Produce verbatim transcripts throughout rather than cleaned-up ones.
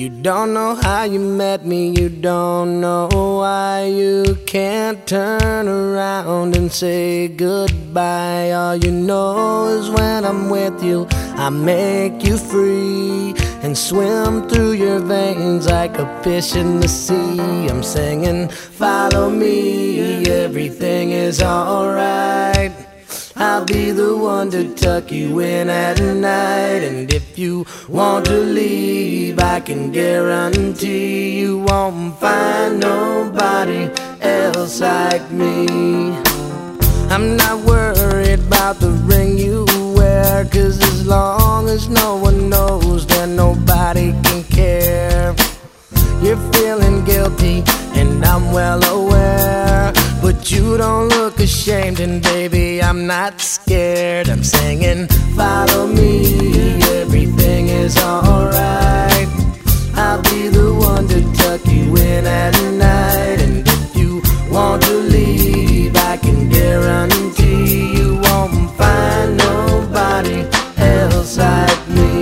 you don't know how you met me, you don't know why you can't turn around and say goodbye. All you know is when I'm with you, I make you free and swim through your veins like a fish in the sea. I'm singing, follow me, everything is alright. I'll be the one to tuck you in at night. And if you want to leave, I can guarantee you won't find nobody else like me. I'm not worried about the ring you wear, 'cause as long as no one knows, then nobody can care. You're feeling guilty and I'm well aware, but you don't look ashamed, and baby, I'm not scared. I'm singing, follow me, everything is alright. I'll be the one to tuck you in at night. And if you want to leave, I can guarantee you won't find nobody else like me.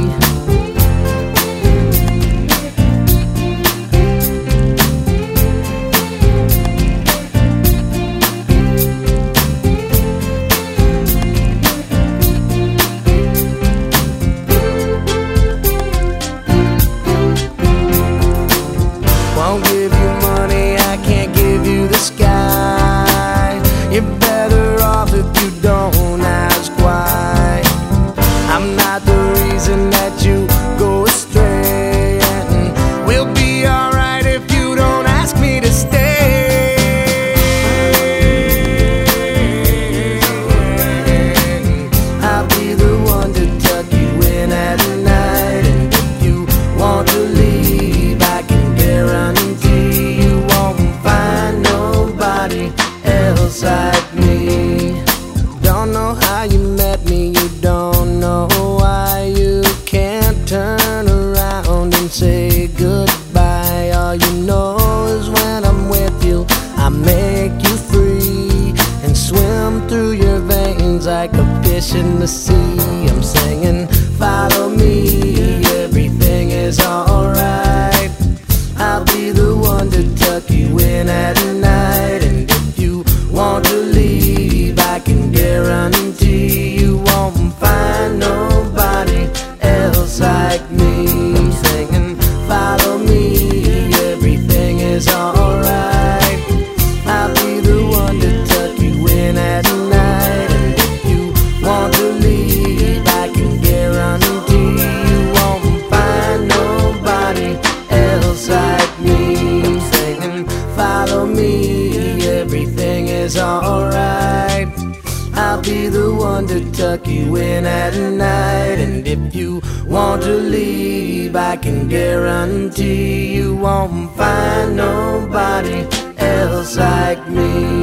Won't give you money, I can't give you the sky. You're better off if you don't ask why. I'm not the reason that you go astray, and we'll be alright if you don't ask me to stay. I'll be the one to tuck you in at night. And if you want to leave, I can guarantee you won't find nobody else like me. Don't know how you met me, you don't know why you can't turn around and say goodbye. All you know is when I'm with you, I make you free and swim through your veins like a fish in the sea. I'm singing, follow me, everything is alright. I'll be the one to tuck you in at night. And if you want to leave, I can guarantee you won't find nobody else like me. I'm singing, follow me, everything is alright. I'll be the one to tuck you in at night. And if you want to leave, I can guarantee you won't find nobody else like me. I'm singing, follow me, everything is alright. I'll be the one to tuck you in at night. And if you want to leave, I can guarantee you won't find nobody else like me.